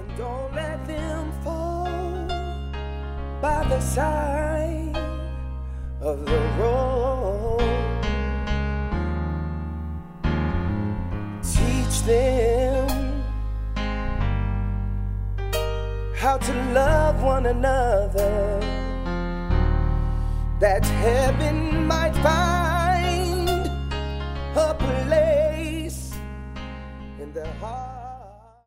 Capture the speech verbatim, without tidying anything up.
And don't let them fall by the side of the road. Teach them how to love one another, that heaven might find a place in their heart.